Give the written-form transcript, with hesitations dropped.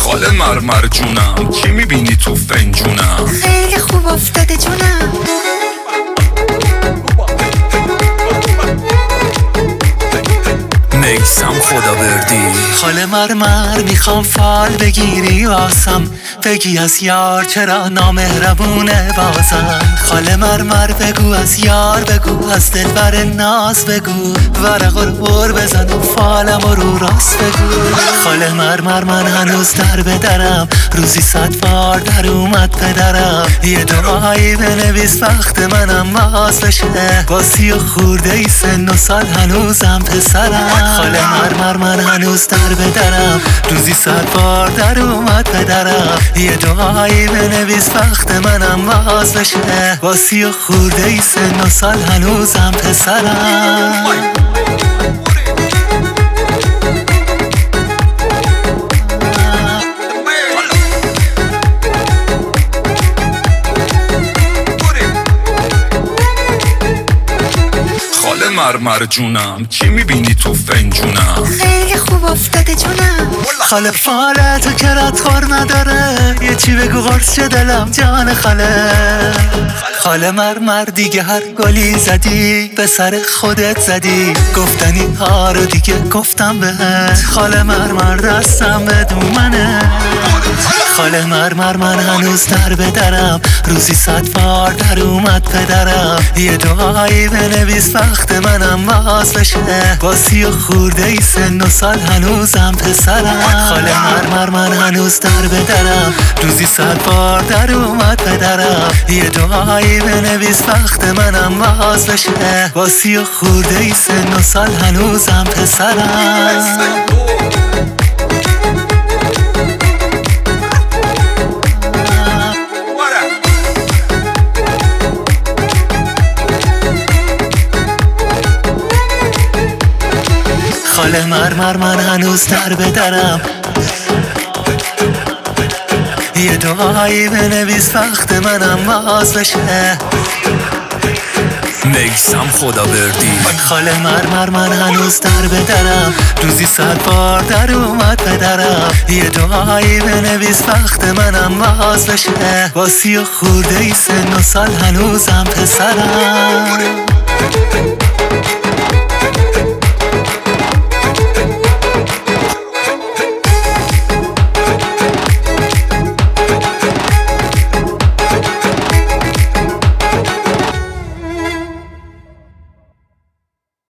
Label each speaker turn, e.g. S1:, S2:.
S1: خاله مرمر جونم کی میبینی تو فنجونم؟
S2: خیلی خوب افتاده جونم.
S1: میسم خداوردی.
S3: خاله مرمر میخوام فال بگیری واسم، بگی از یار چرا نامهربونه بازم. خاله مرمر بگو از یار بگو، از دلبر ناز بگو، ورق رو بزن و فالم رو راست بگو. خاله مرمر من هنوز در بدرم، روزی 100 بار در اومد پدرم. یه دعایی بنویس وقت منم باز بشه، با 30 خورده ای سن و سال هنوزم پسرم. خاله مرمر من هنوز در بدرم، روزی 100 بار در اومد پدرم. یه دعایی بنویس وقت منم باز بشه، با 30 خورده ای سن و سال هنوزم پسرم.
S1: خاله مرمر جونم کی میبینی تو فنجونم؟
S2: خیلی خوب افتاده جونم.
S3: خاله فالتو که ردخور نداره، یه چی بگو قرص چه دلم جان خاله. خاله مرمر دیگه هر گلی زدی به سر خودت زدی، گفتنی ها رو دیگه گفتم بهت. خاله مرمر دستم به دومنه. خاله مرمر من هنوز در بدرم، روزی 100 بار در اومد پدرم. یه دعایی بنویس وقت منم باز بشه، با 30 خورده ای سن و سال هنوزم پسرم. خاله مرمر من هنوز در بدرم، روزی 100 بار در اومد پدرم. یه دعایی بنویس وقت منم باز بشه، با 30 خورده ای سن و سال هنوزم پسرم. خاله مرمر من هنوز در بدرم، یه دعایی بنویس وقت منم باز بشه.
S1: میسم خداوردی.
S3: خاله مرمر من هنوز در بدرم، روزی 100 بار در اومد پدرم. یه دعایی بنویس وقت منم باز بشه، با 30 خورده ای سن و سال هنوزم پسرم.